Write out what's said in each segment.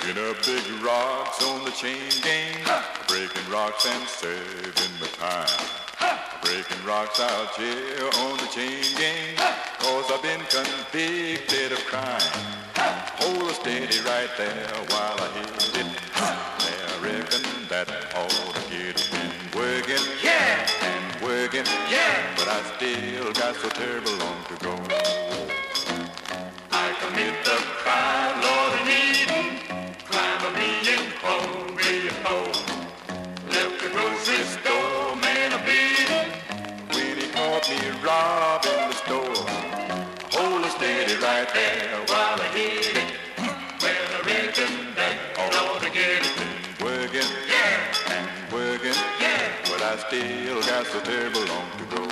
Breaking up big rocks on the chain gang. Breaking rocks and saving my time. Breaking rocks out here on the chain gang. Cause I've been convicted of crime. Hold steady right there while I hit it. I reckon that ought to get it. Been working, Yeah, and working, yeah. but I still got so terrible long to go. I commit the crime, Lord, of needing. Crime of being home. Left the grocery store, man, a beating. When he caught me robbing the store, hold it steady right there while I hit it. Well, I reckon that ought to get it. Been working, Yeah, and working, yeah. but I still got so terrible long to go.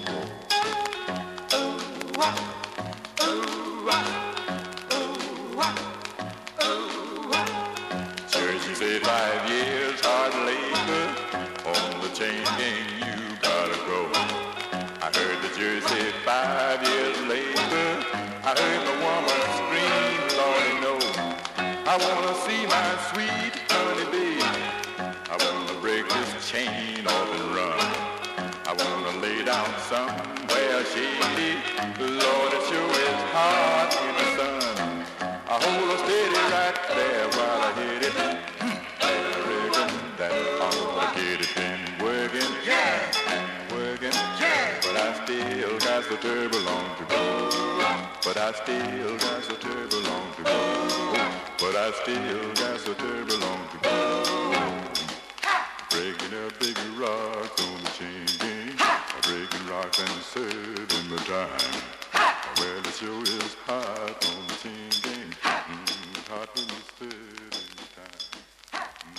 Church said 5 years hard labor on the chain gang, you gotta go. I heard the jury say 5 years labor. I heard the woman scream, Lordy, no. I wanna see my sweet honey baby. I wanna break this chain off and run. I wanna lay down somewhere shady. Lord, it sure is hot in the sun. I hold her steady right there while I hit it. And I reckon that ought to get it. Been working, Yeah, and working, yeah. but I still got so terrible long to go. But I still got so terrible long to go. But I still got so terrible long to go. Breaking up big rocks on the chain gang. Breaking rocks and serving my time. Well, it sure is hot on the chain gang. Hot when you serve.